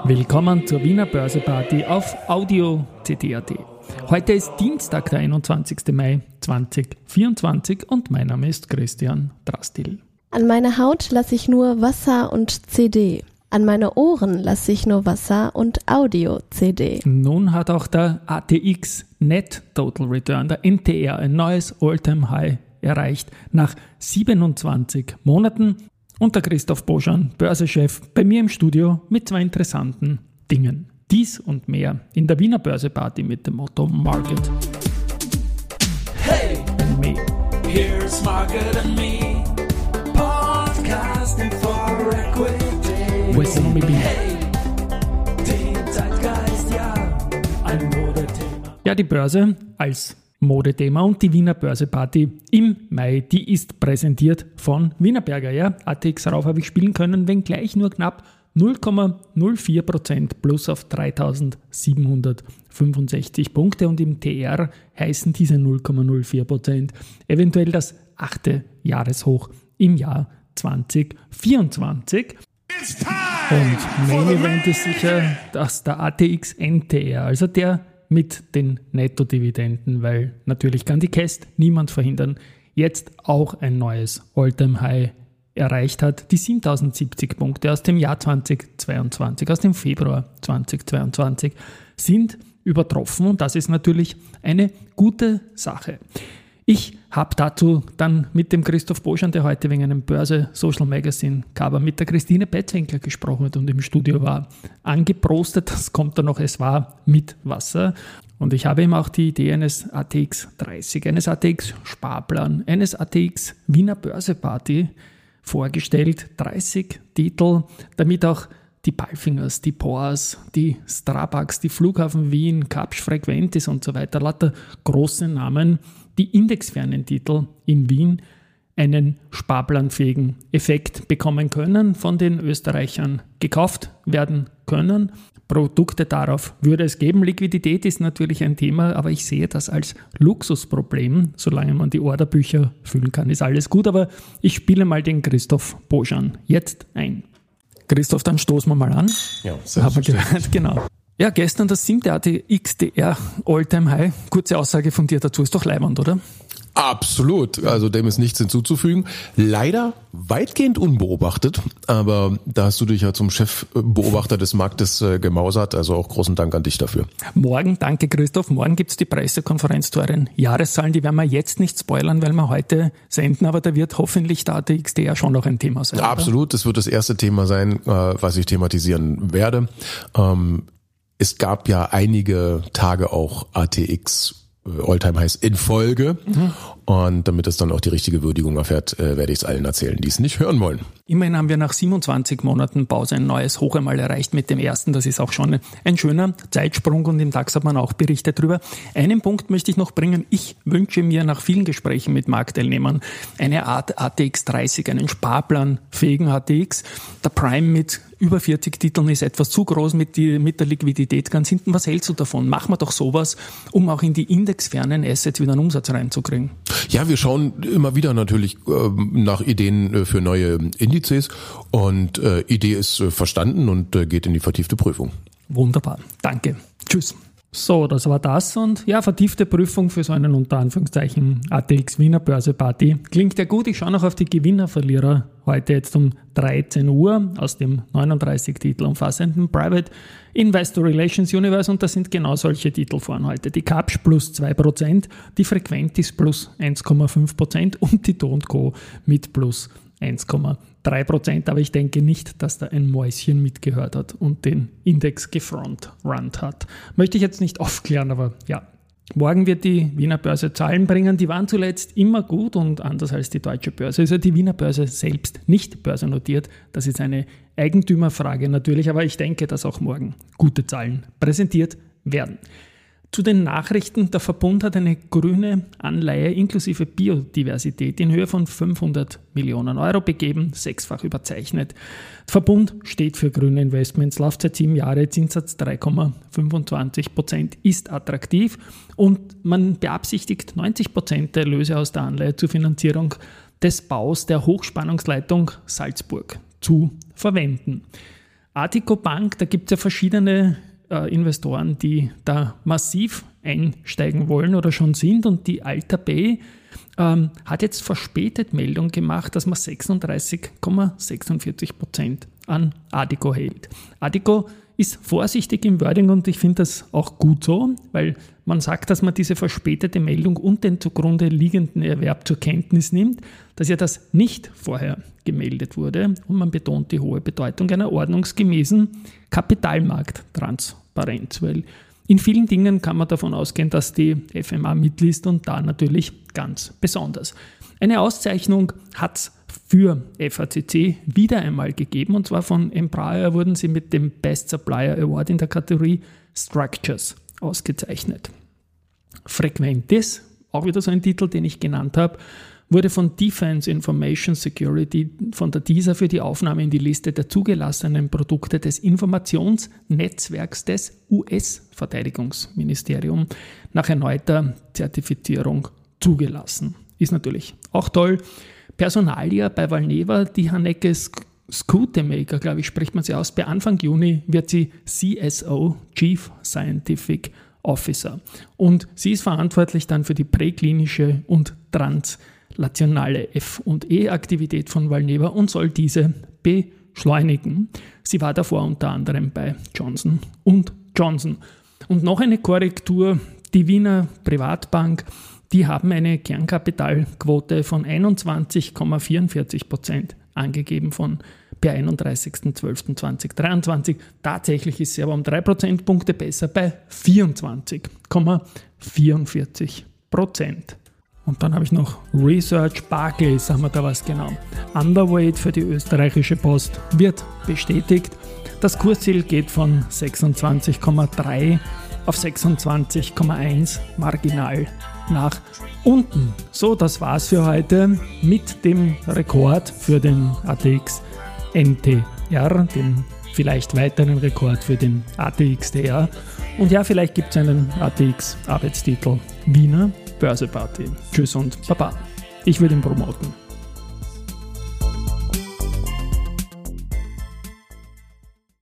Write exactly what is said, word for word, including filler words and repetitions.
Willkommen zur Wiener Börseparty auf Audio C D punkt A T. Heute ist Dienstag, der einundzwanzigsten Mai zweitausendvierundzwanzig und mein Name ist Christian Drastil. An meiner Haut lasse ich nur Wasser und C D. An meine Ohren lasse ich nur Wasser und Audio-C D. Nun hat auch der A T X Net Total Return, der N T R, ein neues All-Time-High erreicht nach siebenundzwanzig Monaten. Und der Christoph Boschan, Börsechef, bei mir im Studio mit zwei interessanten Dingen. Dies und mehr in der Wiener Börseparty mit dem Motto Market Hey, and Me. here's Market and Me, podcasting for equity. With me be. Hey, den Zeitgeist, ja, ein Modethema. Ja, die Börse als Modethema und die Wiener Börseparty im Mai, die ist präsentiert von Wienerberger. Ja, A T X rauf habe ich spielen können, wenngleich nur knapp null Komma null vier Prozent plus auf dreitausendsiebenhundertfünfundsechzig Punkte und im T R heißen diese null Komma null vier Prozent eventuell das achte Jahreshoch im Jahr zweitausendvierundzwanzig. Und Main Event ist sicher, dass der A T X N T R, also der mit den Nettodividenden, weil natürlich kann die C A S T niemand verhindern, jetzt auch ein neues All-Time-High erreicht hat. Die siebentausendsiebzig Punkte aus dem Jahr zweitausendzweiundzwanzig, aus dem Februar zweitausendzweiundzwanzig sind übertroffen und das ist natürlich eine gute Sache. Ich habe dazu dann mit dem Christoph Boschan, der heute wegen einem Börse-Social-Magazine-Cover mit der Christine Betzwinkler gesprochen hat und im Studio war, angeprostet. Das kommt dann noch, es war mit Wasser. Und ich habe ihm auch die Idee eines A T X dreißig, eines A T X Sparplan, eines A T X Wiener Börseparty vorgestellt. dreißig Titel, damit auch die Palfingers, die Poors, die Strabags, die Flughafen Wien, Kapsch Frequentis und so weiter, lauter große Namen, die indexfernen Titel in Wien einen sparplanfähigen Effekt bekommen können, von den Österreichern gekauft werden können. Produkte darauf würde es geben. Liquidität ist natürlich ein Thema, aber ich sehe das als Luxusproblem. Solange man die Orderbücher füllen kann, ist alles gut. Aber ich spiele mal den Christoph Boschan jetzt ein. Christoph, dann stoßen wir mal an. Ja, haben wir gehört, genau. Ja, gestern das siebte A T X T R All-Time High. Kurze Aussage von dir dazu, ist doch leibend, oder? Absolut, also dem ist nichts hinzuzufügen. Leider weitgehend unbeobachtet, aber da hast du dich ja zum Chefbeobachter des Marktes äh, gemausert, also auch großen Dank an dich dafür. Morgen, danke Christoph, morgen gibt's die Pressekonferenz zu euren Jahreszahlen, die werden wir jetzt nicht spoilern, weil wir heute senden, aber da wird hoffentlich der A T X T R schon noch ein Thema sein. Absolut, das wird das erste Thema sein, äh, was ich thematisieren werde. Ähm, es gab ja einige Tage auch A T X Alltime Highs in Folge. Mhm. Und damit es dann auch die richtige Würdigung erfährt, äh, werde ich es allen erzählen, die es nicht hören wollen. Immerhin haben wir nach siebenundzwanzig Monaten Pause ein neues Hoch einmal erreicht mit dem ersten. Das ist auch schon ein schöner Zeitsprung und im DAX hat man auch berichtet drüber. Einen Punkt möchte ich noch bringen. Ich wünsche mir nach vielen Gesprächen mit Marktteilnehmern eine Art A T X dreißig, einen sparplanfähigen A T X. Der Prime mit über vierzig Titeln ist etwas zu groß mit, die, mit der Liquidität ganz hinten. Was hältst du davon? Machen wir doch sowas, um auch in die indexfernen Assets wieder einen Umsatz reinzukriegen. Ja, wir schauen immer wieder natürlich äh, nach Ideen äh, für neue Indizes und äh, Idee ist äh, verstanden und äh, geht in die vertiefte Prüfung. Wunderbar, danke. Tschüss. So, das war das und ja, vertiefte Prüfung für so einen unter Anführungszeichen A T X Wiener Börseparty. Klingt ja gut, ich schaue noch auf die Gewinner-Verlierer heute jetzt um dreizehn Uhr aus dem neununddreißig Titel umfassenden Private Investor Relations Universe und da sind genau solche Titel vorn heute. Die Kapsch plus zwei Prozent, die Frequentis plus eins Komma fünf Prozent und die Do und Co mit plus eins Komma drei Prozent, aber ich denke nicht, dass da ein Mäuschen mitgehört hat und den Index gefrontrunnt hat. Möchte ich jetzt nicht aufklären, aber ja. Morgen wird die Wiener Börse Zahlen bringen. Die waren zuletzt immer gut und anders als die deutsche Börse. Also die Wiener Börse selbst nicht börsennotiert. Das ist eine Eigentümerfrage natürlich, aber ich denke, dass auch morgen gute Zahlen präsentiert werden. Zu den Nachrichten, der Verbund hat eine grüne Anleihe inklusive Biodiversität in Höhe von fünfhundert Millionen Euro begeben, sechsfach überzeichnet. Der Verbund steht für grüne Investments, Laufzeit sieben Jahre, Zinssatz drei Komma fünfundzwanzig Prozent, ist attraktiv und man beabsichtigt neunzig Prozent der Erlöse aus der Anleihe zur Finanzierung des Baus der Hochspannungsleitung Salzburg zu verwenden. Artico Bank, da gibt es ja verschiedene äh, Investoren, die da massiv einsteigen wollen oder schon sind, und die Alta Bay ähm, hat jetzt verspätet Meldung gemacht, dass man sechsunddreißig Komma sechsundvierzig Prozent an Artico hält. Artico ist vorsichtig im Wording und ich finde das auch gut so, weil man sagt, dass man diese verspätete Meldung und den zugrunde liegenden Erwerb zur Kenntnis nimmt, dass ja das nicht vorher gemeldet wurde, und man betont die hohe Bedeutung einer ordnungsgemäßen Kapitalmarkttransparenz, weil in vielen Dingen kann man davon ausgehen, dass die F M A mitliest, und da natürlich ganz besonders. Eine Auszeichnung hat es für F A C C wieder einmal gegeben, und zwar von Embraer wurden sie mit dem Best Supplier Award in der Kategorie Structures ausgezeichnet. Frequentis, auch wieder so ein Titel, den ich genannt habe, wurde von Defense Information Security von der D I S A für die Aufnahme in die Liste der zugelassenen Produkte des Informationsnetzwerks des U S-Verteidigungsministeriums nach erneuter Zertifizierung zugelassen. Ist natürlich auch toll. Personalia bei Valneva, die Hanneke Skutemaker, glaube ich, spricht man sie aus. Bei Anfang Juni wird sie C S O, Chief Scientific Officer. Und sie ist verantwortlich dann für die präklinische und translationale F und E-Aktivität von Valneva und soll diese beschleunigen. Sie war davor unter anderem bei Johnson und Johnson. Und noch eine Korrektur, die Wiener Privatbank, die haben eine Kernkapitalquote von einundzwanzig Komma vierundvierzig Prozent angegeben von per einunddreißigster zwölfter zweitausenddreiundzwanzig. Tatsächlich ist sie aber um drei Prozentpunkte besser bei vierundzwanzig Komma vierundvierzig Prozent. Und dann habe ich noch Research Barclays, haben wir da was genau. Underweight für die österreichische Post wird bestätigt. Das Kursziel geht von sechsundzwanzig Komma drei auf sechsundzwanzig Komma eins marginal nach unten. So, das war's für heute mit dem Rekord für den A T X N T R, dem vielleicht weiteren Rekord für den A T X T R. Und ja, vielleicht gibt es einen A T X-Arbeitstitel Wiener Börseparty. Tschüss und Baba. Ich würde ihn promoten.